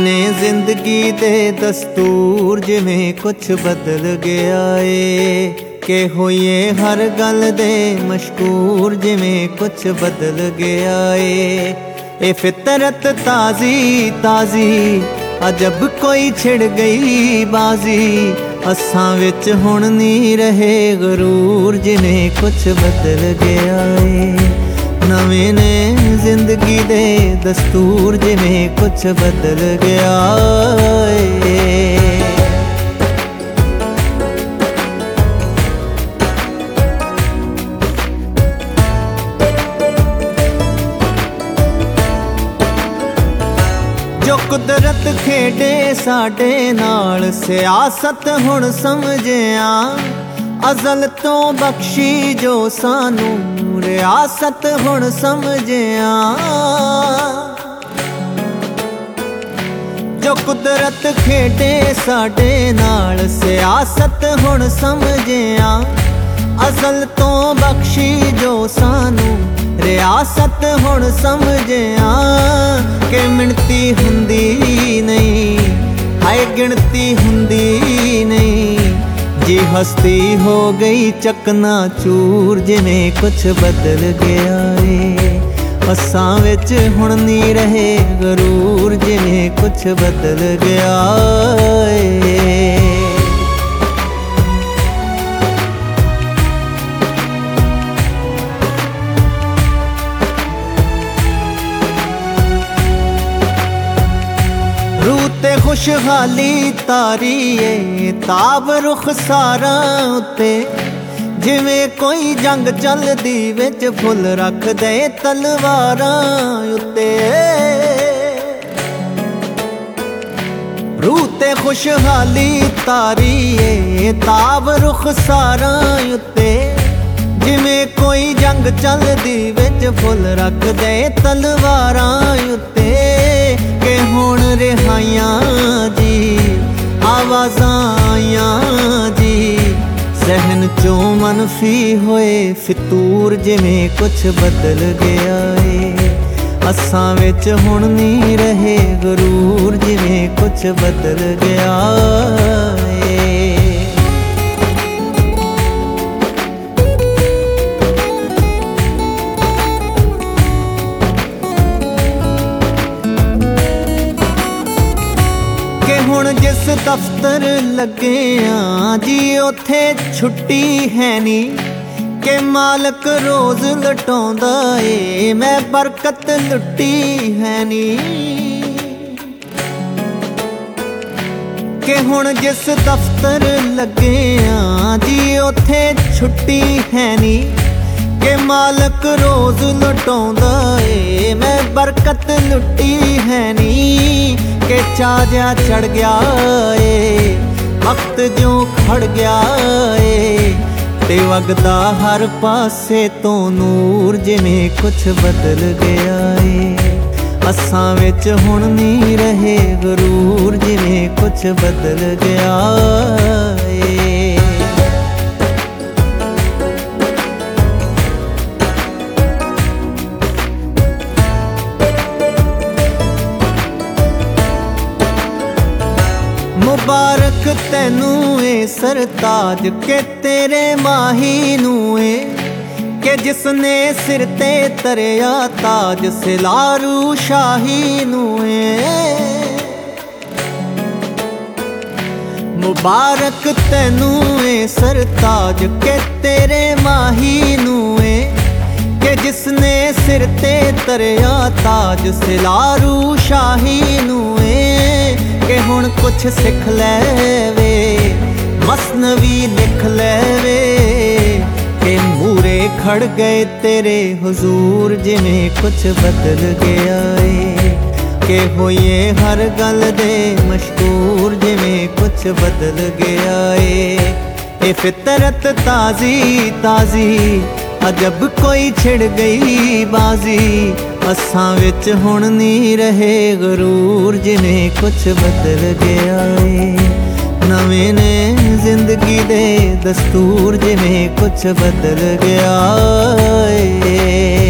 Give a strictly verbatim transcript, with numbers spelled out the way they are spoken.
ने जिंदगी दे दस्तूर जिवें कुछ बदल गया ए के होइए हर गल दे मशकूर जिवें कुछ बदल गया ए ए फितरत ताज़ी ताज़ी अजब कोई छिड़ गई बाजी असां विच हुण नहीं रहे गरूर जिवें कुछ बदल गया ए नवें ने जिंदगी दे दस्तूर जिवें कुछ बदल गया ए। जो कुदरत खेडे साडे नाल सियासत हुण समझिया अज़ल तो बख्शी जो सानू रियासत हुण समझिया जो कुदरत खेडे साडे नाल सियासत हुण समझिया अज़ल तो बख्शी जो सानू रियासत हुण समझिया कि मिणती हुंदी नहीं हाय गिणती हुंदी नहीं जी हस्ती हो गई चकना चूर जिवें कुछ बदल गया ए असां विच हुण नहीं रहे गरूर जिवें कुछ बदल गया ए। रूते खुशहाली तारीए ताब रुख सारा उत्ते जिवें कोई जंग चलदी विच फुल रख दे तलवारां उत्ते रूते खुशहाली तारीए ताब रुख सारा उत्ते जिवें कोई जंग चलदी विच फुल रख दे तलवारां उत्ते के हुण रिहाइयां जी आवाज़ां आइयां जी सहन चों मनफी होए फितूर जिवें कुछ बदल गया ए असां विच हुण नहीं रहे गरूर जिवें कुछ बदल गया ए। हुण जिस दफ्तर लगे हाँ जी उथे छुट्टी है नी के मालक रोज लटाउंदा ए मैं बरकत लुटी है नी के हुण जिस दफ्तर लगे हाँ जी उथे छुट्टी है नी के मालक रोज लटाउंदा ए मैं बरकत लुटी है नी के चाजा चढ़ गया ए वक्त जो खड़ गया ए ते वगदा हर पासे तो नूर जिवें कुछ बदल गया ए असां विच हुण नहीं रहे गरूर जिवें कुछ बदल गया ए। मुबारक तैनू ए सरताज के तेरे माही नू ए के जिसने सिर ते तरिया ताज सिलारू शाही नू ए मुबारक तैनू ए सरताज के तेरे माही नू ए के जिसने सिर ते तरिया ताज सिलारू शाही नू ए के हुण कुछ सिख लैवे मसनवी लिख लैवे के मूरे खड़ गए तेरे हुजूर जिवें कुछ बदल गया ए के होइए हर गल दे मशकूर जिवें कुछ बदल गया ए ए फितरत ताज़ी ताज़ी अजब कोई छिड़ गई बाजी असां विच हुण नहीं रहे गरूर जिवें कुछ बदल गया ए नवें ने जिंदगी दे दस्तूर जिवें कुछ बदल गया ए।